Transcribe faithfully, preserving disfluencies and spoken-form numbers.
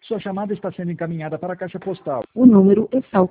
Sua chamada está sendo encaminhada para a caixa postal. O número é tal.